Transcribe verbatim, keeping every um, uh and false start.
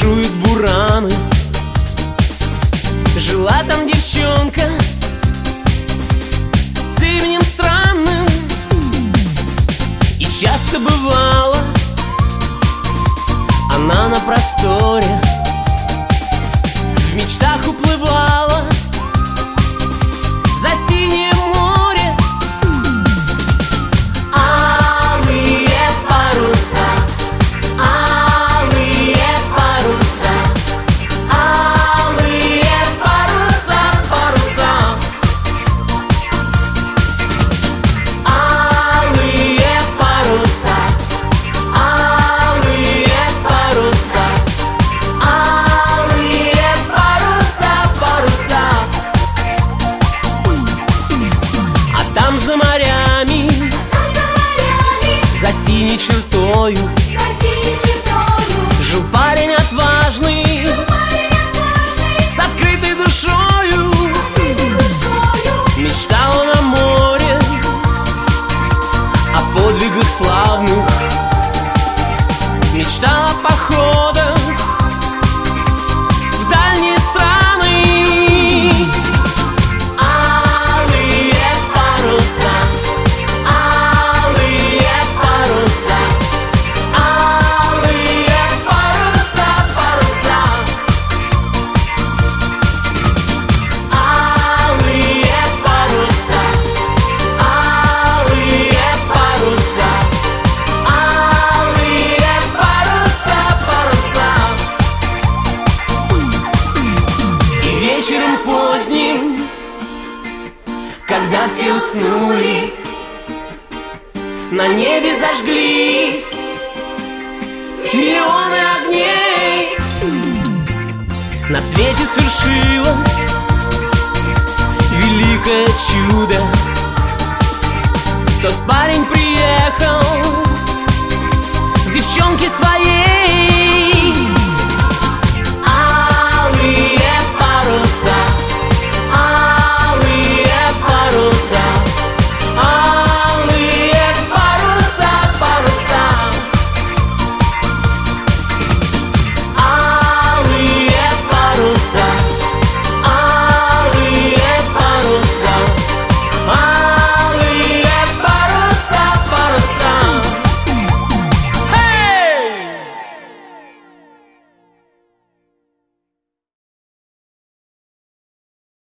бушуют бураны. Жила там девчонка с именем странным, и часто бывало она на просторе в мечтах уплывала за синее море. Алые паруса, алые паруса, алые паруса, паруса. Алые паруса, алые паруса, алые паруса, паруса. А там за морями, за синей чертою, жил парень отважный, с открытой душою. Мечтал он о море, о подвигах славных, мечтал о походах в дальние страны. Алые паруса, алые паруса, алые паруса, паруса. Алые паруса, алые паруса, алые паруса, паруса. И вечером поздним, когда все уснули, на небе зажглись миллионы огней. На свете свершилось великое чудо. Тот парень приехал